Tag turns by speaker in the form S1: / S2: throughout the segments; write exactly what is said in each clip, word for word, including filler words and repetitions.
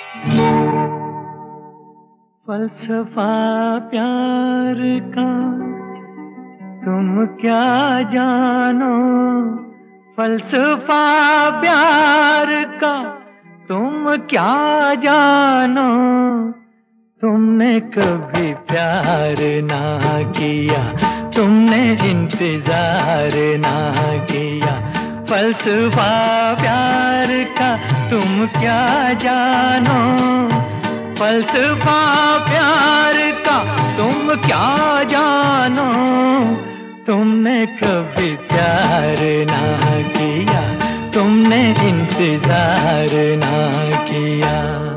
S1: फलसफा प्यार का तुम क्या जानो, फलसफा प्यार का तुम क्या जानो। तुमने कभी प्यार ना किया, तुमने इंतजार ना किया। फलसफा प्यार का तुम क्या जानो, फलसफा प्यार का तुम क्या जानो। तुमने कभी प्यार ना किया, तुमने इंतजार ना किया।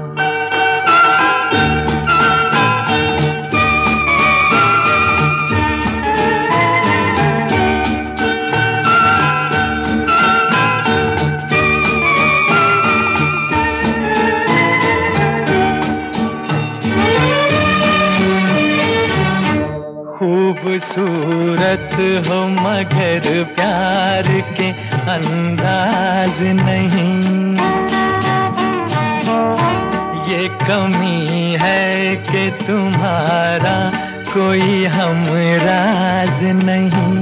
S1: खूबसूरत हो मगर प्यार के अंदाज नहीं, ये कमी है कि तुम्हारा कोई हमराज नहीं।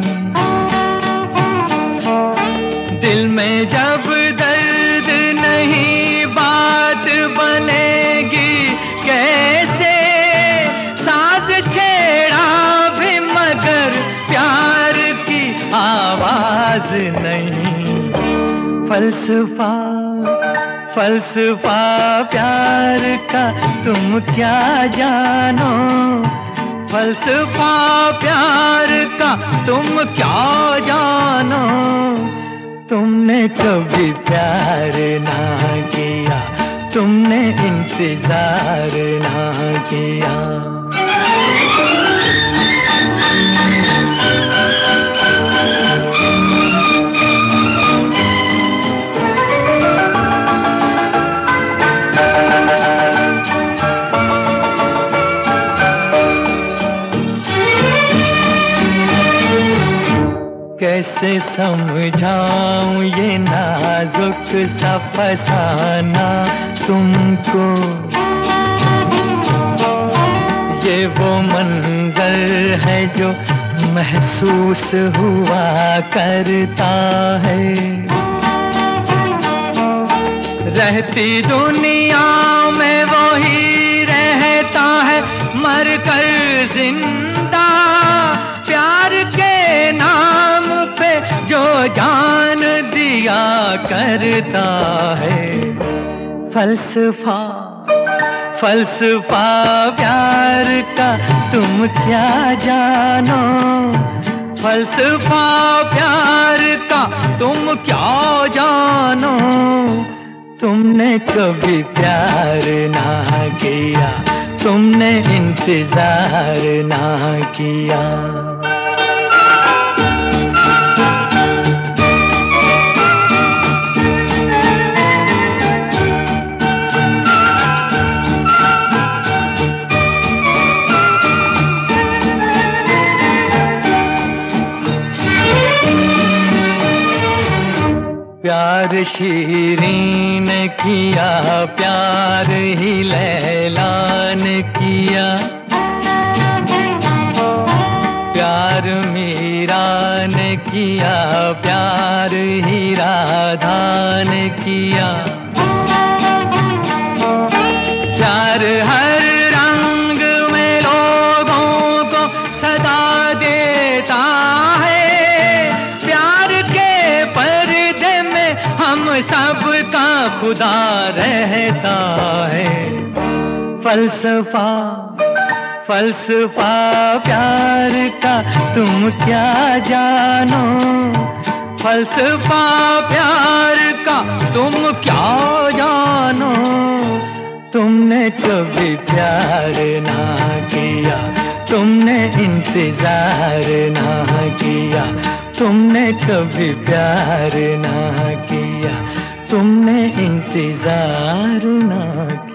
S1: दिल में जब दर्द नहीं बात बनेगी कैसे, साज छेड़ा भी मगर प्यार की आवाज नहीं। फलसफा फलसफा प्यार का तुम क्या जानो, फलसफा प्यार का तुम क्या जानो। तुमने कभी प्यार ना किया, तुमने इंतजार ना किया। कैसे समझाऊं ये नाजुक सा फसाना तुमको, ये वो मंजर है जो महसूस हुआ करता है। रहती दुनिया में वो ही रहता है मर कर जिंदा, प्यार के नाम पे जो जान दिया करता है। फलसफा फलसफा प्यार का तुम क्या जानो, फलसफा प्यार का तुम क्या जानो। तुमने कभी प्यार ना किया, तुमने इंतजार ना किया। प्यार शीरीन किया, प्यार ही लैला ने किया। प्यार मीरा ने किया, प्यार ही राधा ने किया। प्यार हर रंग में लोगों को सदा देता है, प्यार के पर्दे में हम सबका खुदा रहता है। फलसफा फलसफा प्यार का तुम क्या जानो, फलसफा प्यार का तुम क्या जानो। तुमने कभी प्यार ना किया, तुमने इंतजार ना किया। तुमने कभी प्यार ना किया, तुमने इंतजार ना किया।